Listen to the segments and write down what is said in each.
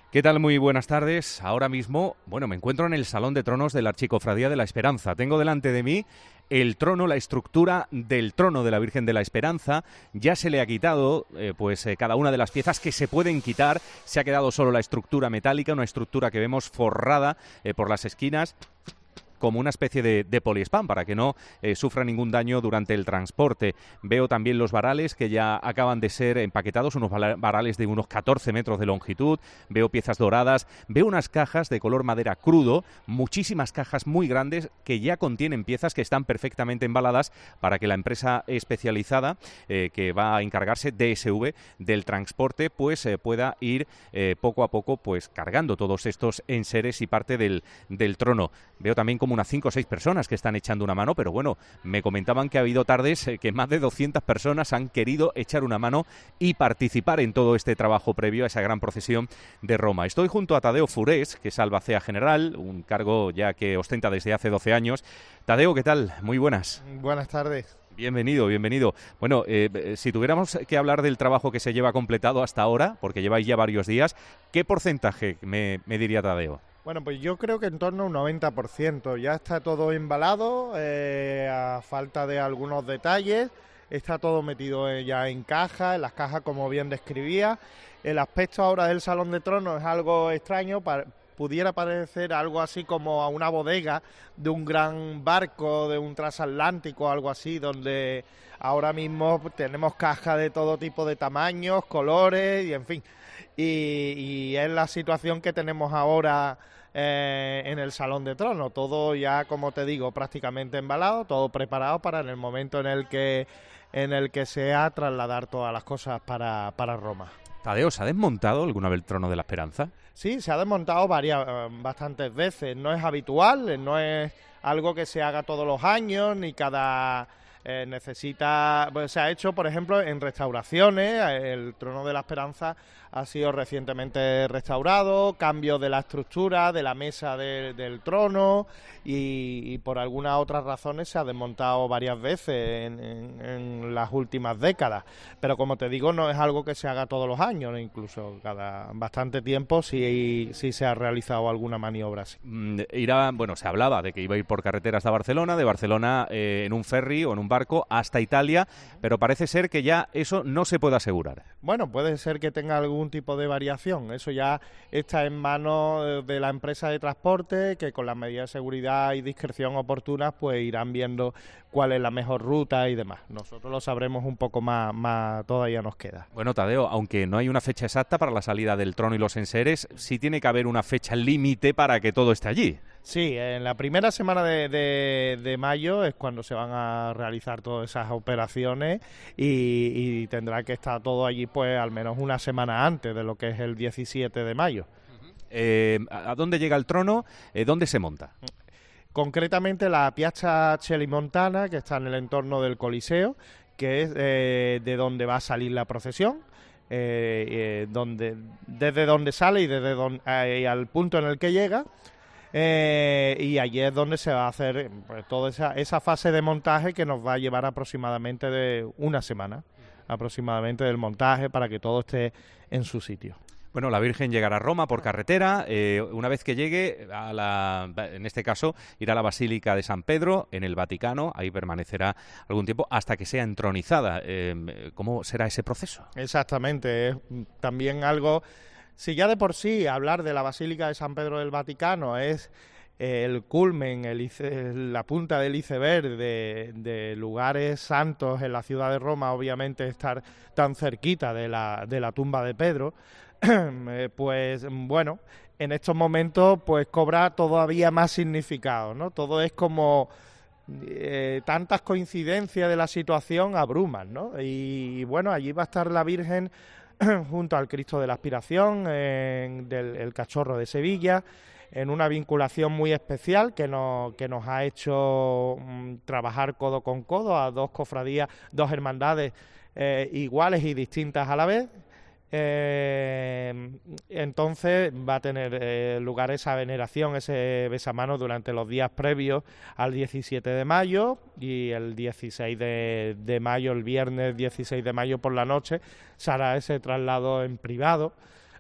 ¿Qué tal? Muy buenas tardes. Ahora mismo, me encuentro en el Salón de Tronos de la Archicofradía de la Esperanza. Tengo delante de mí el trono, la estructura del trono de la Virgen de la Esperanza. Ya se le ha quitado cada una de las piezas que se pueden quitar. Se ha quedado solo la estructura metálica, una estructura que vemos forrada por las esquinas, como una especie de poliespán para que no sufra ningún daño durante el transporte. Veo también los varales que ya acaban de ser empaquetados, unos varales de unos 14 metros de longitud. Veo piezas doradas, veo unas cajas de color madera crudo, muchísimas cajas muy grandes que ya contienen piezas que están perfectamente embaladas para que la empresa especializada que va a encargarse, DSV, del transporte, pueda ir poco a poco cargando todos estos enseres y parte del trono. Veo también como unas 5 o 6 personas que están echando una mano, pero me comentaban que ha habido tardes que más de 200 personas han querido echar una mano y participar en todo este trabajo previo a esa gran procesión de Roma. Estoy junto a Tadeo Furés, que es albacea general, un cargo ya que ostenta desde hace 12 años. Tadeo, ¿qué tal? Muy buenas. Buenas tardes. Bienvenido, bienvenido. Si tuviéramos que hablar del trabajo que se lleva completado hasta ahora, porque lleváis ya varios días, ¿qué porcentaje me diría Tadeo? Bueno, pues yo creo que en torno a un 90%. Ya está todo embalado, a falta de algunos detalles. Está todo metido ya en cajas, en las cajas como bien describía. El aspecto ahora del Salón de Tronos es algo extraño, pudiera parecer algo así como a una bodega de un gran barco, de un transatlántico, algo así, donde ahora mismo tenemos cajas de todo tipo de tamaños, colores y en fin. Y es la situación que tenemos ahora en el Salón de Tronos, todo ya, como te digo, prácticamente embalado, todo preparado para en el momento en el que sea trasladar todas las cosas para Roma. Tadeo, ¿se ha desmontado alguna vez el trono de la Esperanza? Sí, se ha desmontado bastantes veces, no es habitual, no es algo que se haga todos los años, ni cada... se ha hecho, por ejemplo, en restauraciones. El trono de la Esperanza ha sido recientemente restaurado, cambios de la estructura de la mesa del trono y por algunas otras razones se ha desmontado varias veces en las últimas décadas. Pero como te digo, no es algo que se haga todos los años, incluso cada bastante tiempo sí se ha realizado alguna maniobra así. Se hablaba de que iba a ir por carretera hasta Barcelona, de Barcelona en un ferry o en un barco hasta Italia, pero parece ser que ya eso no se puede asegurar. Bueno, puede ser que tenga algún tipo de variación, eso ya está en manos de la empresa de transporte, que con las medidas de seguridad y discreción oportunas irán viendo cuál es la mejor ruta y demás. Nosotros lo sabremos un poco más todavía nos queda. Bueno, Tadeo, aunque no hay una fecha exacta para la salida del trono y los enseres, sí tiene que haber una fecha límite para que todo esté allí. Sí, en la primera semana de mayo es cuando se van a realizar todas esas operaciones y tendrá que estar todo allí al menos una semana antes de lo que es el 17 de mayo. ¿A dónde llega el trono? ¿Dónde se monta? Concretamente la Piazza Celimontana, que está en el entorno del Coliseo, que es de donde va a salir la procesión. Desde donde sale y al punto en el que llega, y allí es donde se va a hacer toda esa fase de montaje que nos va a llevar aproximadamente de una semana aproximadamente del montaje para que todo esté en su sitio. Bueno, la Virgen llegará a Roma por carretera. Una vez que llegue, en este caso, irá a la Basílica de San Pedro, en el Vaticano. Ahí permanecerá algún tiempo hasta que sea entronizada. ¿Cómo será ese proceso? Exactamente. Es también algo... Si ya de por sí hablar de la Basílica de San Pedro del Vaticano es el culmen, la punta del iceberg de lugares santos en la ciudad de Roma, obviamente estar tan cerquita de la tumba de Pedro, en estos momentos cobra todavía más significado, ¿no? Todo es como tantas coincidencias de la situación abruman, ¿no? Y bueno, allí va a estar la Virgen junto al Cristo de la Aspiración, del Cachorro de Sevilla, en una vinculación muy especial que nos ha hecho trabajar codo con codo a dos cofradías, dos hermandades iguales y distintas a la vez. Entonces va a tener lugar esa veneración, ese besamanos durante los días previos al 17 de mayo y el 16 de mayo, el viernes 16 de mayo por la noche, se hará ese traslado en privado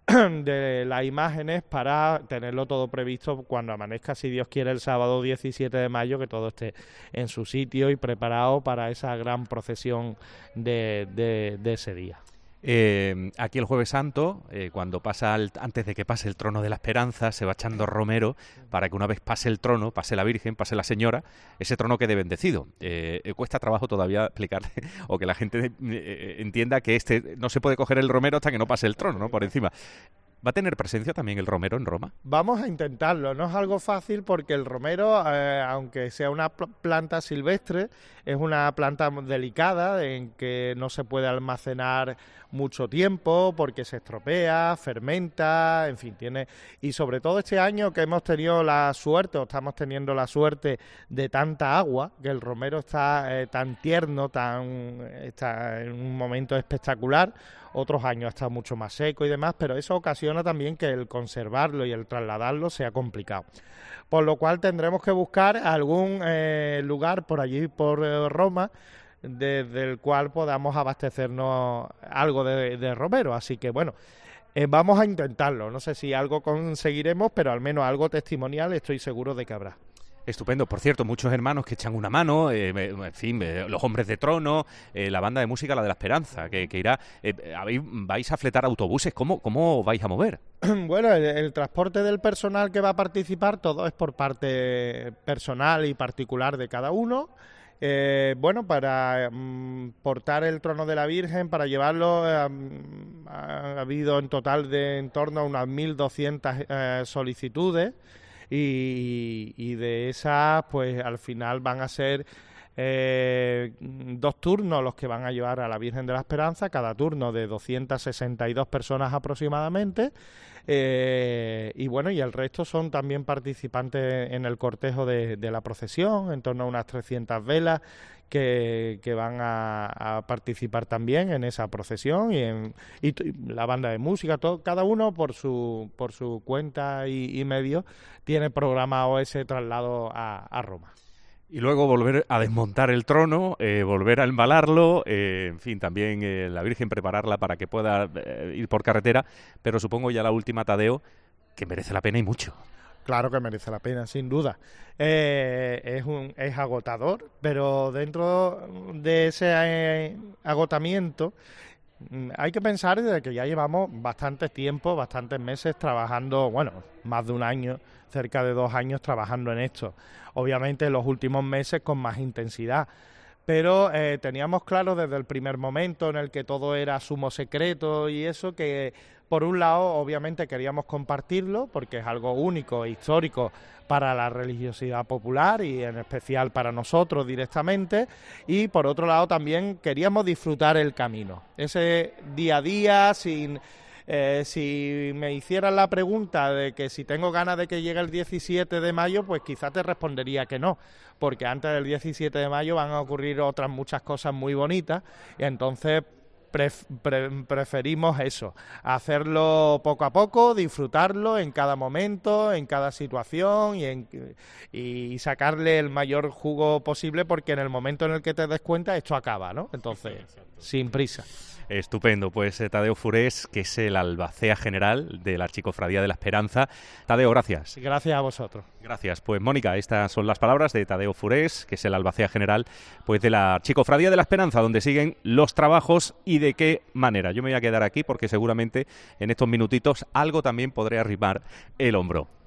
de las imágenes para tenerlo todo previsto cuando amanezca, si Dios quiere, el sábado 17 de mayo, que todo esté en su sitio y preparado para esa gran procesión de ese día. Aquí el Jueves Santo, cuando antes de que pase el trono de la esperanza, se va echando romero para que una vez pase el trono, pase la Virgen, pase la Señora, ese trono quede bendecido. Cuesta trabajo todavía explicar o que la gente entienda que no se puede coger el romero hasta que no pase el trono, ¿no? Por encima. ¿Va a tener presencia también el romero en Roma? Vamos a intentarlo, no es algo fácil porque el romero, aunque sea una planta silvestre, es una planta delicada en que no se puede almacenar mucho tiempo porque se estropea, fermenta, en fin, y sobre todo este año que hemos tenido la suerte, o estamos teniendo la suerte de tanta agua, que el romero está tan tierno, está en un momento espectacular. Otros años está mucho más seco y demás, pero eso ocasiona también que el conservarlo y el trasladarlo sea complicado. Por lo cual tendremos que buscar algún lugar por allí, por Roma, desde el cual podamos abastecernos algo de romero. Así que bueno, vamos a intentarlo. No sé si algo conseguiremos, pero al menos algo testimonial estoy seguro de que habrá. Estupendo. Por cierto, muchos hermanos que echan una mano, en fin, los Hombres de Trono, la banda de música, la de la Esperanza, que irá. ¿Vais a fletar autobuses? ¿Cómo vais a mover? Bueno, el transporte del personal que va a participar, todo es por parte personal y particular de cada uno. Bueno, para portar el trono de la Virgen, para llevarlo, ha habido en total en torno a unas 1.200 solicitudes. Y de esas, pues al final van a ser 2 turnos los que van a llevar a la Virgen de la Esperanza, cada turno de 262 personas aproximadamente, y bueno, y el resto son también participantes en el cortejo de la procesión, en torno a unas 300 velas que van a participar también en esa procesión y la banda de música, cada uno por su cuenta y medio tiene programado ese traslado a Roma. Y luego volver a desmontar el trono, volver a embalarlo, en fin, también la Virgen prepararla para que pueda ir por carretera, pero supongo ya la última, Tadeo, que merece la pena y mucho. Claro que merece la pena, sin duda. Es agotador, pero dentro de ese agotamiento hay que pensar de que ya llevamos bastante tiempo, bastantes meses trabajando, bueno, más de un año, cerca de 2 años trabajando en esto. Obviamente en los últimos meses con más intensidad. Pero teníamos claro desde el primer momento en el que todo era sumo secreto y eso, que por un lado obviamente queríamos compartirlo porque es algo único e histórico para la religiosidad popular y en especial para nosotros directamente, y por otro lado también queríamos disfrutar el camino, ese día a día sin... si me hicieran la pregunta de que si tengo ganas de que llegue el 17 de mayo, pues quizás te respondería que no, porque antes del 17 de mayo van a ocurrir otras muchas cosas muy bonitas y entonces preferimos eso, hacerlo poco a poco, disfrutarlo en cada momento, en cada situación y sacarle el mayor jugo posible, porque en el momento en el que te des cuenta esto acaba, ¿no? Entonces, sin prisa. Estupendo, pues Tadeo Furés, que es el albacea general de la Archicofradía de la Esperanza. Tadeo, gracias. Gracias a vosotros. Gracias. Pues Mónica, estas son las palabras de Tadeo Furés, que es el albacea general pues de la Archicofradía de la Esperanza, donde siguen los trabajos y de qué manera. Yo me voy a quedar aquí porque seguramente en estos minutitos algo también podré arrimar el hombro.